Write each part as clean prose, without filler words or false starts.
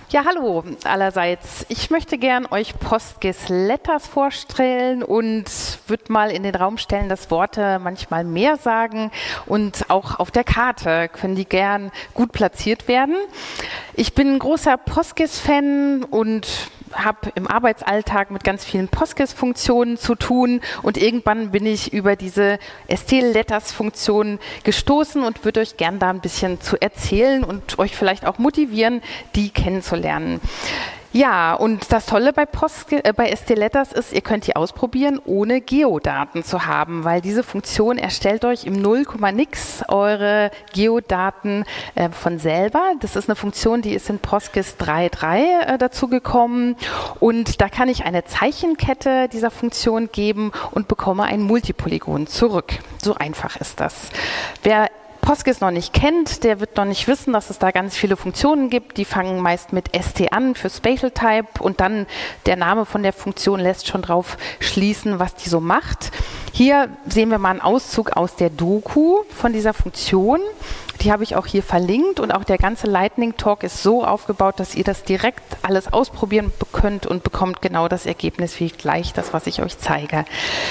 Ja, hallo allerseits. Ich möchte gern euch Postgis Letters vorstellen und würde mal in den Raum stellen, dass Worte manchmal mehr sagen und auch auf der Karte können die gern gut platziert werden. Ich bin ein großer Postgis-Fan und habe im Arbeitsalltag mit ganz vielen Postgis-Funktionen zu tun und irgendwann bin ich über diese ST-Letters-Funktion gestoßen und würde euch gern da ein bisschen zu erzählen und euch vielleicht auch motivieren, die kennenzulernen. Ja, und das Tolle bei ST-Letters ist, ihr könnt die ausprobieren, ohne Geodaten zu haben, weil diese Funktion erstellt euch im 0,nix eure Geodaten von selber. Das ist eine Funktion, die ist in Postgis 3.3 dazu gekommen und da kann ich eine Zeichenkette dieser Funktion geben und bekomme ein Multipolygon zurück. So einfach ist das. Wer Postgis noch nicht kennt, der wird noch nicht wissen, dass es da ganz viele Funktionen gibt. Die fangen meist mit ST an für Spatial Type und dann der Name von der Funktion lässt schon drauf schließen, was die so macht. Hier sehen wir mal einen Auszug aus der Doku von dieser Funktion. Die habe ich auch hier verlinkt und auch der ganze Lightning Talk ist so aufgebaut, dass ihr das direkt alles ausprobieren könnt und bekommt genau das Ergebnis wie gleich das, was ich euch zeige.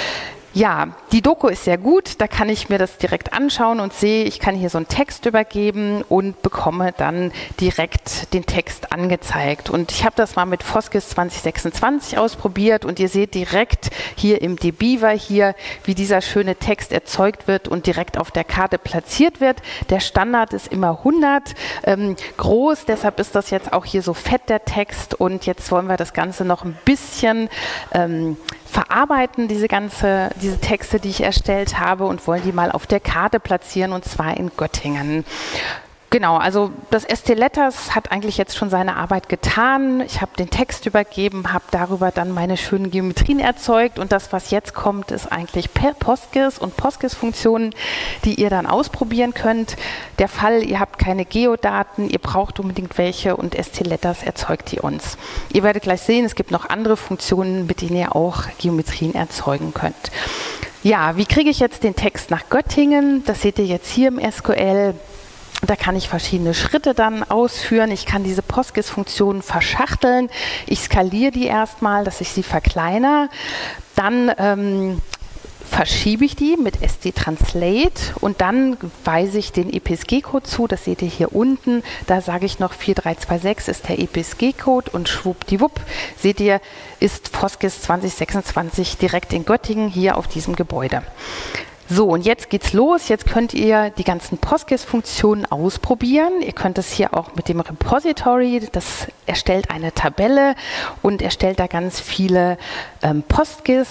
Ja, die Doku ist sehr gut, da kann ich mir das direkt anschauen und sehe, ich kann hier so einen Text übergeben und bekomme dann direkt den Text angezeigt. Und ich habe das mal mit Postgis 2026 ausprobiert und ihr seht direkt hier im dbeaver hier, wie dieser schöne Text erzeugt wird und direkt auf der Karte platziert wird. Der Standard ist immer 100 groß, deshalb ist das jetzt auch hier so fett, der Text. Und jetzt wollen wir das Ganze noch ein bisschen verarbeiten, diese Texte, die ich erstellt habe und wollen die mal auf der Karte platzieren und zwar in Göttingen. Genau, also das ST-Letters hat eigentlich jetzt schon seine Arbeit getan. Ich habe den Text übergeben, habe darüber dann meine schönen Geometrien erzeugt und das, was jetzt kommt, ist eigentlich Postgis und Postgis-Funktionen, die ihr dann ausprobieren könnt. Der Fall, ihr habt keine Geodaten, ihr braucht unbedingt welche und ST-Letters erzeugt die uns. Ihr werdet gleich sehen, es gibt noch andere Funktionen, mit denen ihr auch Geometrien erzeugen könnt. Ja, wie kriege ich jetzt den Text nach Göttingen? Das seht ihr jetzt hier im SQL. Da kann ich verschiedene Schritte dann ausführen. Ich kann diese Postgis-Funktionen verschachteln. Ich skaliere die erstmal, dass ich sie verkleinere. Dann verschiebe ich die mit ST-Translate und dann weise ich den EPSG-Code zu. Das seht ihr hier unten. Da sage ich noch 4326 ist der EPSG-Code und schwuppdiwupp, seht ihr, ist Postgis 2026 direkt in Göttingen hier auf diesem Gebäude. So, und jetzt geht's los. Jetzt könnt ihr die ganzen Postgis-Funktionen ausprobieren. Ihr könnt es hier auch mit dem Repository, das erstellt eine Tabelle und erstellt da ganz viele Postgis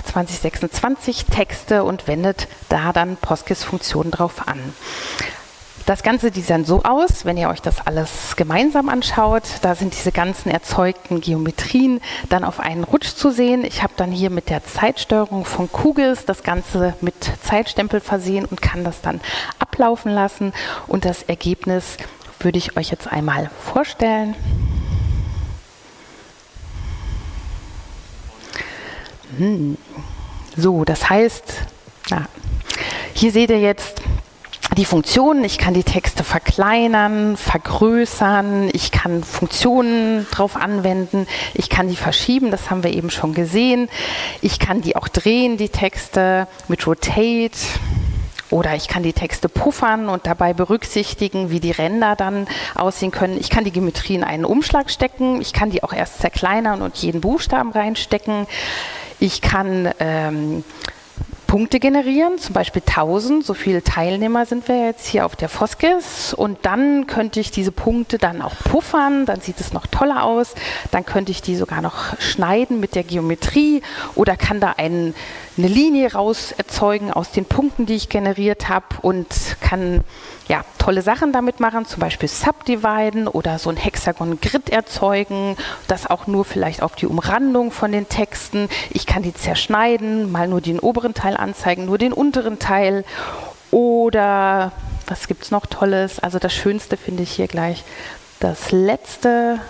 2026 Texte und wendet da dann Postgis-Funktionen drauf an. Das Ganze sieht dann so aus, wenn ihr euch das alles gemeinsam anschaut. Da sind diese ganzen erzeugten Geometrien dann auf einen Rutsch zu sehen. Ich habe dann hier mit der Zeitsteuerung von QGIS das Ganze mit Zeitstempel versehen und kann das dann ablaufen lassen. Und das Ergebnis würde ich euch jetzt einmal vorstellen. So, das heißt, hier seht ihr jetzt die Funktionen, ich kann die Texte verkleinern, vergrößern, ich kann Funktionen drauf anwenden, ich kann die verschieben, das haben wir eben schon gesehen. Ich kann die auch drehen, die Texte mit Rotate oder ich kann die Texte puffern und dabei berücksichtigen, wie die Ränder dann aussehen können. Ich kann die Geometrie in einen Umschlag stecken, ich kann die auch erst zerkleinern und jeden Buchstaben reinstecken. Ich kann Punkte generieren, zum Beispiel 1000, so viele Teilnehmer sind wir jetzt hier auf der Postgis und dann könnte ich diese Punkte dann auch puffern, dann sieht es noch toller aus, dann könnte ich die sogar noch schneiden mit der Geometrie oder kann da eine Linie raus erzeugen aus den Punkten, die ich generiert habe und kann ja, tolle Sachen damit machen, zum Beispiel subdividen oder so ein Hexagon-Grid erzeugen, das auch nur vielleicht auf die Umrandung von den Texten. Ich kann die zerschneiden, mal nur den oberen Teil anzeigen, nur den unteren Teil oder was gibt es noch Tolles? Also das Schönste finde ich hier gleich das letzte.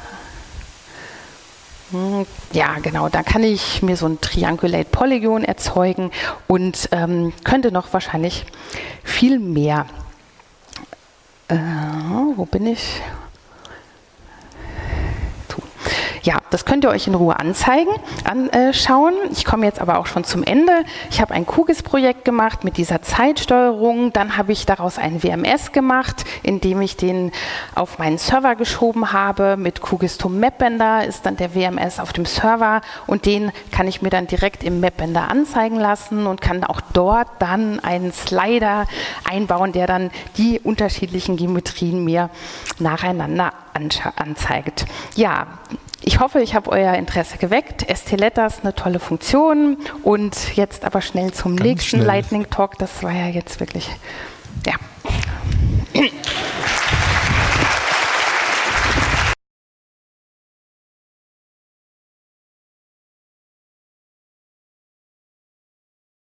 Ja, genau, da kann ich mir so ein Triangulate Polygon erzeugen und könnte noch wahrscheinlich viel mehr. Wo bin ich? Ja, das könnt ihr euch in Ruhe anschauen. Ich komme jetzt aber auch schon zum Ende. Ich habe ein QGIS-Projekt gemacht mit dieser Zeitsteuerung. Dann habe ich daraus ein WMS gemacht, indem ich den auf meinen Server geschoben habe. Mit QGIS to Mapbender ist dann der WMS auf dem Server und den kann ich mir dann direkt im Mapbender anzeigen lassen und kann auch dort dann einen Slider einbauen, der dann die unterschiedlichen Geometrien mir nacheinander anzeigt. Ja, ich hoffe, ich habe euer Interesse geweckt. ST-Letters, eine tolle Funktion. Und jetzt aber schnell zum nächsten Lightning Talk. Das war ja jetzt wirklich, ja.